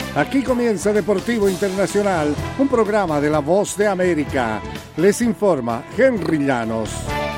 Aquí comienza Deportivo Internacional, un programa de La Voz de América. Les informa Henry Llanos.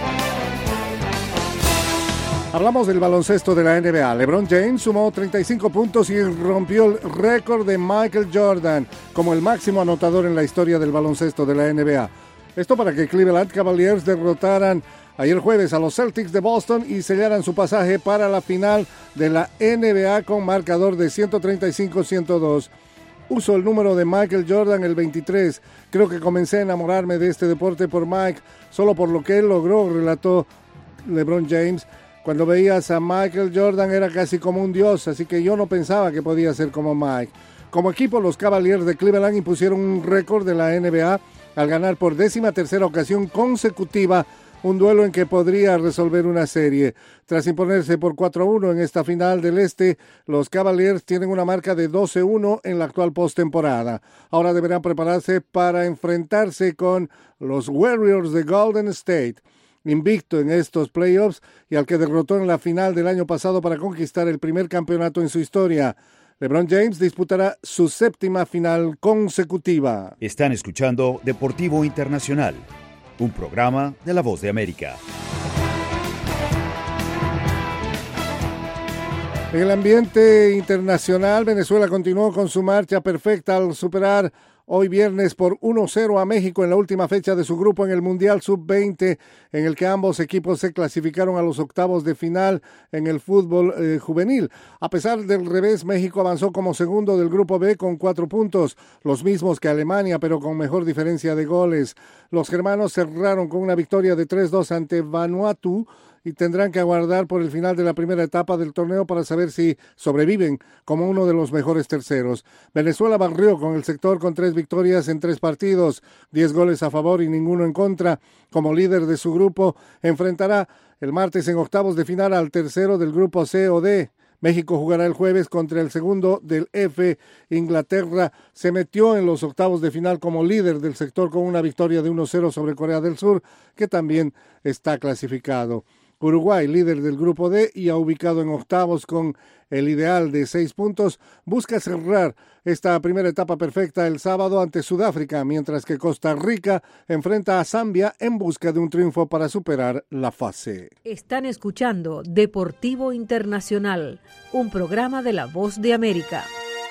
Hablamos del baloncesto de la NBA. LeBron James sumó 35 puntos y rompió el récord de Michael Jordan como el máximo anotador en la historia del baloncesto de la NBA. Esto para que Cleveland Cavaliers derrotaran ayer jueves a los Celtics de Boston y sellaran su pasaje para la final de la NBA con marcador de 135-102. Uso el número de Michael Jordan, el 23. Creo que comencé a enamorarme de este deporte por Mike, solo por lo que él logró, relató LeBron James. Cuando veías a Michael Jordan era casi como un dios, así que yo no pensaba que podía ser como Mike. Como equipo, los Cavaliers de Cleveland impusieron un récord de la NBA al ganar por 13ª ocasión consecutiva un duelo en que podría resolver una serie. Tras imponerse por 4-1 en esta final del Este, los Cavaliers tienen una marca de 12-1 en la actual postemporada. Ahora deberán prepararse para enfrentarse con los Warriors de Golden State, invicto en estos playoffs y al que derrotó en la final del año pasado para conquistar el primer campeonato en su historia. LeBron James disputará su 7ª final consecutiva. Están escuchando Deportivo Internacional, un programa de La Voz de América. En el ambiente internacional, Venezuela continuó con su marcha perfecta al superar hoy viernes por 1-0 a México en la última fecha de su grupo en el Mundial Sub-20, en el que ambos equipos se clasificaron a los octavos de final en el fútbol juvenil. A pesar del revés, México avanzó como segundo del grupo B con 4 puntos, los mismos que Alemania, pero con mejor diferencia de goles. Los germanos cerraron con una victoria de 3-2 ante Vanuatu y tendrán que aguardar por el final de la primera etapa del torneo para saber si sobreviven como uno de los mejores terceros. Venezuela barrió con el sector con 3 victorias en 3 partidos, 10 goles a favor y ninguno en contra. Como líder de su grupo, enfrentará el martes en octavos de final al tercero del grupo C o D. México jugará el jueves contra el segundo del F. Inglaterra se metió en los octavos de final como líder del sector con una victoria de 1-0 sobre Corea del Sur, que también está clasificado. Uruguay, líder del grupo D y ubicado en octavos con el ideal de 6 puntos, busca cerrar esta primera etapa perfecta el sábado ante Sudáfrica, mientras que Costa Rica enfrenta a Zambia en busca de un triunfo para superar la fase. Están escuchando Deportivo Internacional, un programa de La Voz de América.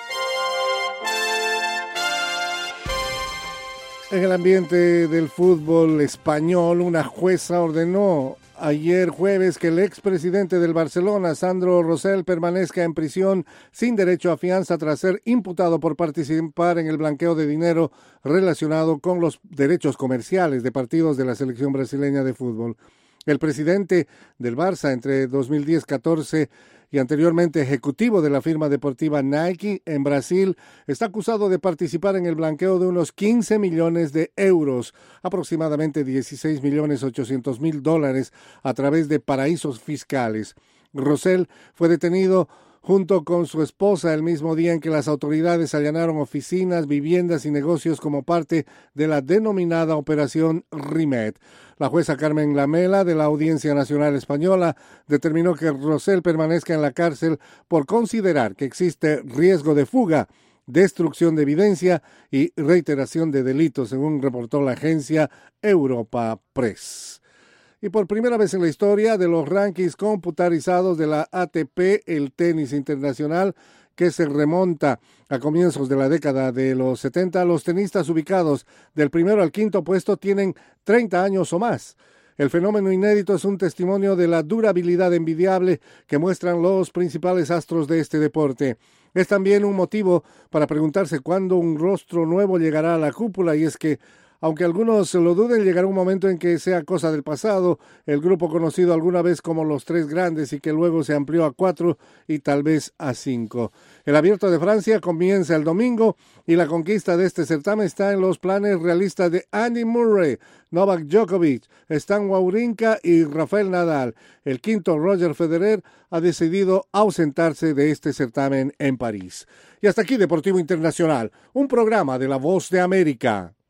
En el ambiente del fútbol español, una jueza ordenó ayer jueves que el expresidente del Barcelona, Sandro Rosell, permanezca en prisión sin derecho a fianza tras ser imputado por participar en el blanqueo de dinero relacionado con los derechos comerciales de partidos de la selección brasileña de fútbol. El presidente del Barça entre 2010-14 y anteriormente ejecutivo de la firma deportiva Nike en Brasil, está acusado de participar en el blanqueo de unos 15 millones de euros, aproximadamente $16.800.000 a través de paraísos fiscales. Rosell fue detenido junto con su esposa el mismo día en que las autoridades allanaron oficinas, viviendas y negocios como parte de la denominada Operación Rimet. La jueza Carmen Lamela de la Audiencia Nacional Española determinó que Rosell permanezca en la cárcel por considerar que existe riesgo de fuga, destrucción de evidencia y reiteración de delitos, según reportó la agencia Europa Press. Y por primera vez en la historia de los rankings computarizados de la ATP, el tenis internacional, que se remonta a comienzos de la década de los 70, los tenistas ubicados del primero al quinto puesto tienen 30 años o más. El fenómeno inédito es un testimonio de la durabilidad envidiable que muestran los principales astros de este deporte. Es también un motivo para preguntarse cuándo un rostro nuevo llegará a la cúpula, y es que aunque algunos lo duden, llegará un momento en que sea cosa del pasado, el grupo conocido alguna vez como los 3 grandes y que luego se amplió a 4 y tal vez a 5. El Abierto de Francia comienza el domingo y la conquista de este certamen está en los planes realistas de Andy Murray, Novak Djokovic, Stan Wawrinka y Rafael Nadal. El quinto, Roger Federer, ha decidido ausentarse de este certamen en París. Y hasta aquí Deportivo Internacional, un programa de La Voz de América.